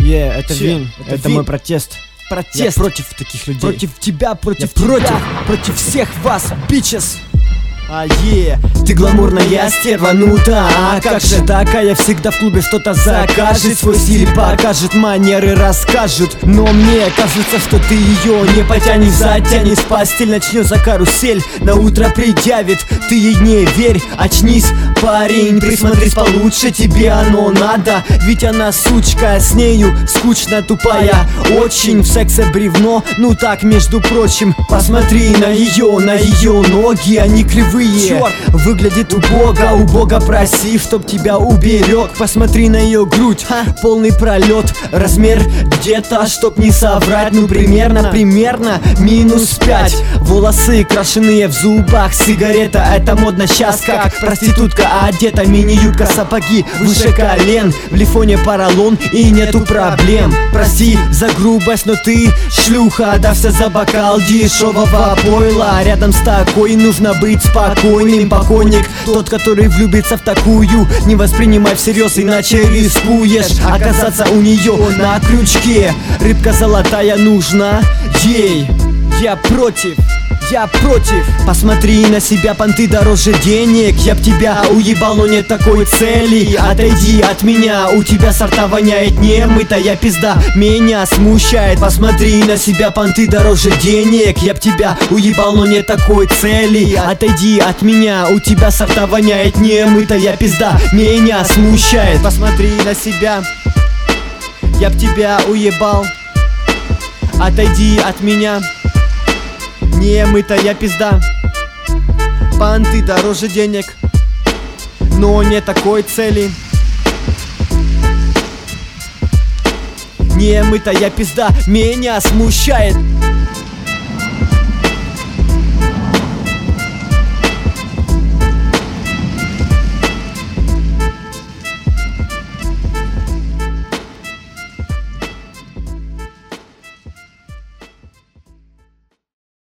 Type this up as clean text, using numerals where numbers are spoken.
Это Вин, это мой протест. Я против таких людей. Против тебя, против всех вас, бичес. Ты гламурная стерванута, а как же такая? Всегда в клубе что-то закажет, свой стиль покажет, манеры расскажет. Но мне кажется, что ты ее не потянешь, затянешь постель, начнешь за карусель, на утро предъявит. Ты ей не верь, очнись, парень, присмотрись получше, тебе оно надо. Ведь она сучка, с нею скучно, тупая очень, в сексе бревно, ну так, между прочим. Посмотри на ее ноги, они кривые. Черт, выглядит убого, проси, чтоб тебя уберег. Посмотри на ее грудь, полный пролет, размер где-то, чтоб не соврать, ну примерно -5. Волосы крашеные в зубах, сигарета, это модно сейчас, как проститутка одета. Мини-юбка, сапоги выше колен, в лифоне поролон и нету проблем. Прости за грубость, но ты шлюха, отдався за бокал дешевого пойла. Рядом с такой нужно быть спокойным. Покойник, тот, который влюбится в такую, не воспринимай всерьез, иначе рискуешь оказаться у нее на крючке. Рыбка золотая нужна ей. Я против. Посмотри на себя, понты дороже денег. Я б тебя уебал, но нет такой цели. Отойди от меня, у тебя сорта воняет, немытая пизда меня смущает. Посмотри на себя, понты дороже денег. Я б тебя уебал, но нет такой цели. Отойди от меня, у тебя сорта воняет, немытая пизда меня смущает. Посмотри на себя, я б тебя уебал. Отойди от меня, немытая пизда. Понты дороже денег, но не такой цели. Немытая пизда меня смущает.